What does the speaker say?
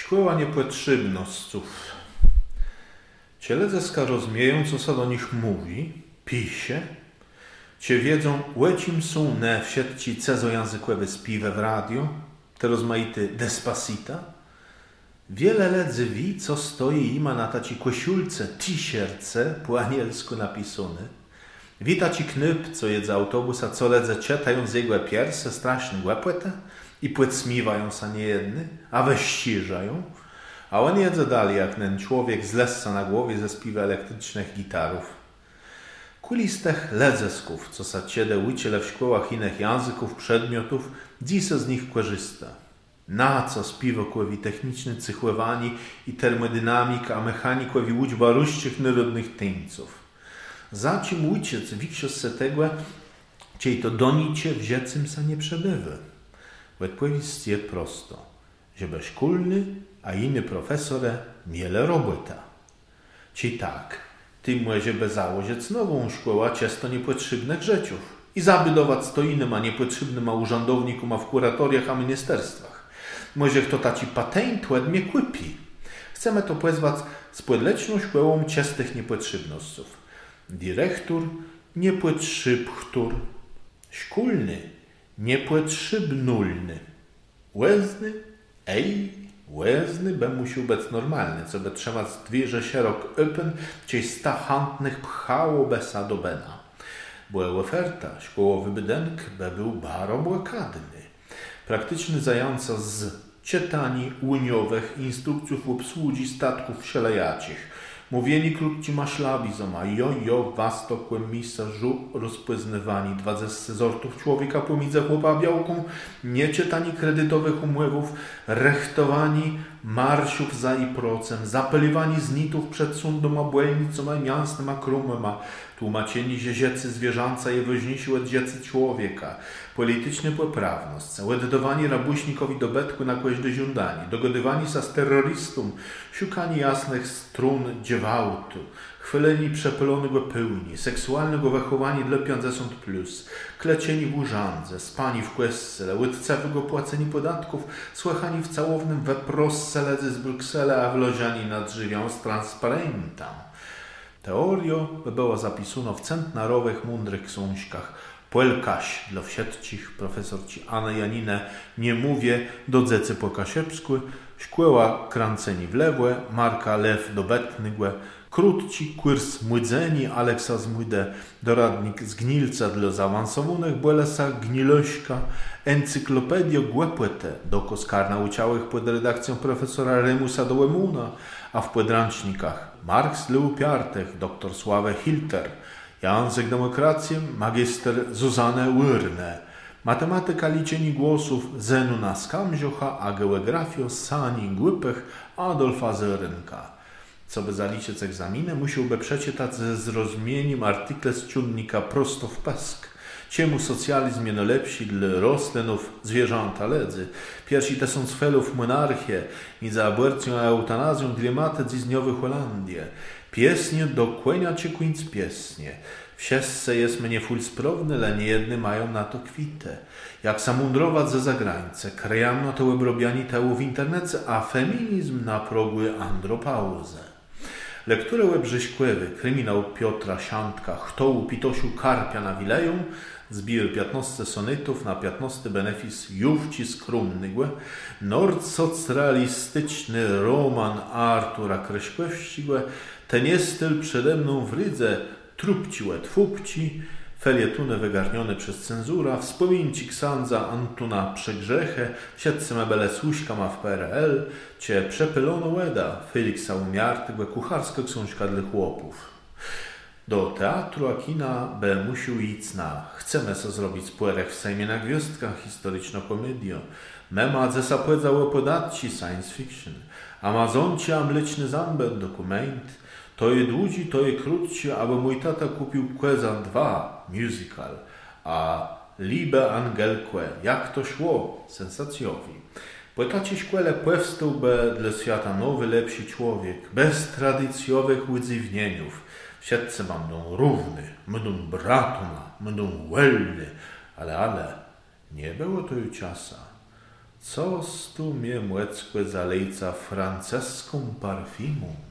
Szkoła niepotrzebnosców. Cieledzeska rozumieją, co sa do nich mówi, pisze, cie wiedzą, łecim są ne w sieci cezojęzykowe spiwe w radio, te rozmaite despacita. Wiele ledzy wi, co stoi ima na taci koszulce, t-shirtce, po anielsku napisane. Wita ci knyp, co jedze autobusa, co ledze czytają z jego pierse, straszny łepłete i płyt smiwają sa niejedny, a weściżają. A on jedze dalej, jak ten człowiek z lessa na głowie ze spiwa elektrycznych gitarów. Kulistech ledzesków, co sa ciede uciele w szkołach innych języków, przedmiotów, dziś z nich korzysta. Na co spiwokłowi techniczny cychłowani i termodynamika, a mechanikowi uczba różnych narodnych tyńców. Zacim uciec wiksios se tego, ciej to donicie w dziecym sa nie przebywy. Odpowiedź jest prosto, żeby szkolny, a inny profesore miele robota. Ciej tak, ty może by założyć nową szkołę często niepotrzebnych rzeczów i zabudować to innym, a niepotrzebnym, a urzędownikom, a w kuratoriach, a ministerstwach. Może kto taci patent ładnie kupi. Chcemy to pozwać spodleczną szkołą czystych niepotrzebnostów. Dyrektor niepotrzebchtur, szkolny niepotrzebnulny, łezny, łezny by musiał być normalny, co by trzymać dwierze szerok open, ciej sta handnych pchało besa do bena. Była oferta, szkołowy budynek by był bardzo błokadny. Praktyczny zająca z czytani uniowych instrukcji obsługi statków wszelejacich. Mówieni krótci maszlabizom, a was to kłemisarzu rozpoznawani 20 sortów człowieka pomiędzy chłopa a białką, nieczytani kredytowych umowów, rechtowani marszów za i procem, zapeliwani z nitów przed sądom, a błędnicą, a miastem, a krumem, a tłumaczeni, że dziecy zwierzęca je woźnisi od dziecy człowieka, polityczne poprawność, łeddowani rabuśnikowi do betku na kość do żądani, dogodywani sa z terrorystą, szukani jasnych strun dziewałtu, chwyleni przepylonego pełni, seksualnego wychowania dla 50+, klecieni w urzędze, spani w kwestce, łydcewego płaceni podatków, słychani w całownym weprosse ledzy z Brukseli, a wloziani nad żywią z transparentem. Teorio by była zapisana w centnarowych, mądrych książkach. Polkaś dla wsiedcich, profesor ci Anna Janinę nie mówię, do dzecy po kasiepsku, szkła kranceni w lewe, marka lew do betnygłe, krótci kurs młydzeni, Aleksa zmłyde, doradnik z gnilca dla zaawansowanych, błelesa gnilośka, encyklopedio głepłete, dokos kar nauczałych pod redakcją profesora Remusa do Łemuna, a w podręcznikach Marks dla upiartych, dr Sławę Hilter, język demokrację, magister Zuzanę Wyrne, matematyka liczeni głosów Zenuna Skamziocha, a geografio Sani Głupych Adolfa Zerynka. Co by zaliczyć egzaminę, musiałby przeczytać ze zrozumieniem artykel z ciągnika prosto w pesk. Czemu socjalizm jest najlepszy dla roślinów, zwierzęta ledzy? Pierwsi te są celów monarchię, między aborcją a eutanazją dylematy z Nowej Holandii. Piesnie do kłenia czy kuńc piesnie. Wszyscy jest mnie full sprawny, ale niejedny mają na to kwitę. Jak samundrować ze zagrańce, krajano to obrobiani tełu w internecie, a feminizm na progu andropauzę. Lekturę Łebrzyśkłewy, kryminał Piotra Siantka, chtołu Pitosiu Karpia na Wileją, zbir 15 sonetów na 15 benefis Jówci skromnygłe, nordsocrealistyczny roman Artura Kreśkłewścigłe, ten jest styl przede mną w rydze trupciłe twupci, felietuny wygarnione przez cenzura, wspominci ksandza Antuna Przegrzechę, siedce mebele słuśka ma w PRL, cie przepylono łeda Feliksa Umiartygłe, kucharska książka dla chłopów. Do teatru a kina be musił iść na chcemy co zrobić spłerech w Sejmie na gwiazdkach historyczno-komedio, mema ze sapłedzało podatci science fiction, amazonci a mleczny zambet dokument, to je dłudzi, to je krótci, aby mój tata kupił Quezan 2 musical, a Liebe Angelque, jak to szło, sensacjowi. Po tacie szkole powstałby dla świata nowy, lepszy człowiek, bez tradycjowych udziwnieniów. Wszyscy będą równy, będą bratoma, będą welny, ale nie było to już czasa. Co stu mnie młeckłe zalejca franceską parfimu?